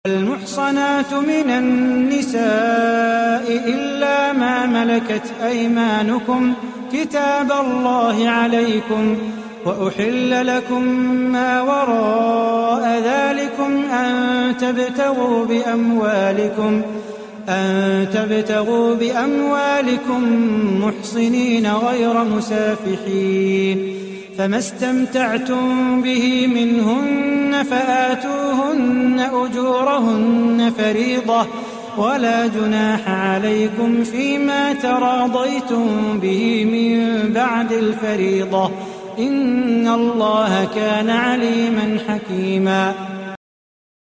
المحصنات من النساء إلا ما ملكت أيمانكم كتاب الله عليكم، وأحل لكم ما وراء ذلكم أن تبتغوا بأموالكم محصنين غير مسافحين، فما استمتعتم به منهن فآتوهن أجورهن فريضة، ولا جناح عليكم فيما تراضيتم به من بعد الفريضة، إن الله كان عليما حكيما.